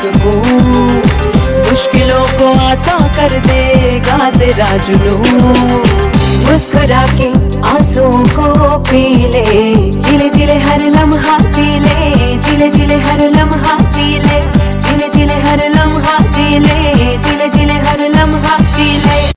सुकून, मुश्किलों को आसान कर देगा तेरा जुनून। मुस्कुरा के आंसुओं को पी ले, जिले जिले हर लम्हा जी ले, जिले जिले हर लम्हा जी ले, जिले जिले हर लम्हा जी ले, जिले जिले